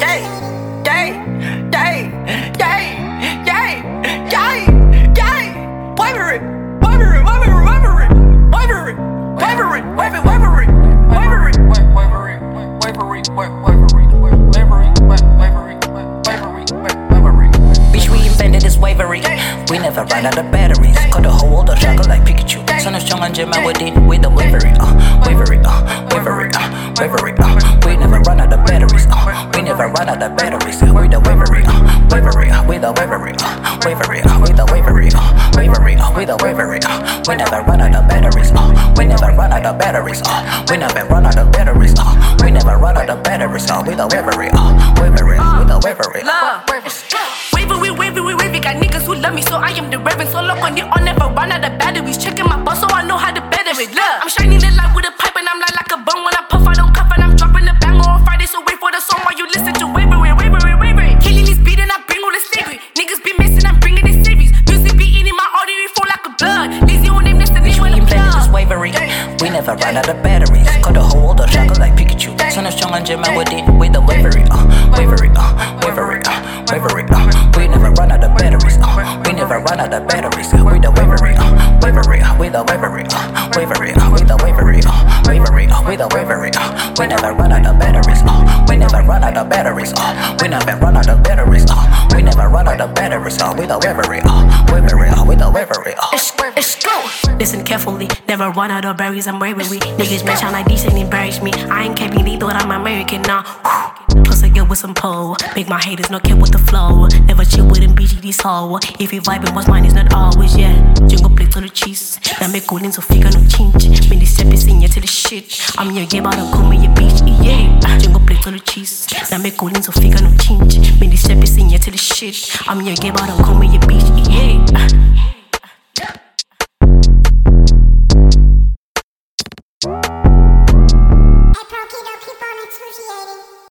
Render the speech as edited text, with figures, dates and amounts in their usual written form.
day, day, day, day, day, day, day. Wavery, wavery, wavery, wavery, wavery, wavery, wavery, wavery, wavery, wavery, wavery, wavery. Bitch, we invented this wavery. We never run out of batteries. Cut the whole world of chocolate like Pikachu. Son of strong and Jim, I would eat with the wavery, wavery, wavery, wavery. We never run out of batteries. We never run out of batteries. We the wavery, wavery, with the wavery, wavery, with the wavery, wavery, with the wavery. We never run out of batteries. We never run out of batteries. We never run out of batteries. We never run out of batteries. With the wavery, wavery, with the wavery. Wavery, got niggas who love me, so I am the reverend. So look on you, I'll never run out of batteries. Checking my boss, so I know how to better it. Look, I'm shining the light with a pipe, and I'm like a bone. When I puff, I don't cuff, and I'm dropping the banger on Friday. So wait for the song while you listen to wavery. Killing this beat, and I bring all the slavery. Niggas be missing, I'm bringing it serious. Music be eating my artery, flow like a blood. Lazy on them, that's the name when I'm this wavery. We never run out of batteries. Cut the whole world of chocolate like Pikachu. Son of strong and Jim, I would eat with the wavery, wavery, wavery, wavery. We never run out of batteries. We never run out of batteries. We the wavery, wavery, with the wavery, wavery, with the wavery, wavery, with the wavery. We never run out of batteries. We never run out of batteries. We never run out of batteries. We never run out of batteries. With the wavery, wavery, with the wavery. Let's go. Listen carefully, never run out of berries. I'm wavery. Niggas bitch, I'm like these and embarrass me. I ain't capping, they thought I'm American now. Plus I get with some pole. Make my haters not care with the flow. Never chill with them BGD soul. If you vibing, what's mine is not always, yeah. Jungle plate to the cheese. Now me golden so figure no change. When they step is in to the shit. I'm your game out of come with your bitch, yeah. Jungle plate to the cheese. Now me golden so figure no change. When they step is in to the shit. I'm your game out of come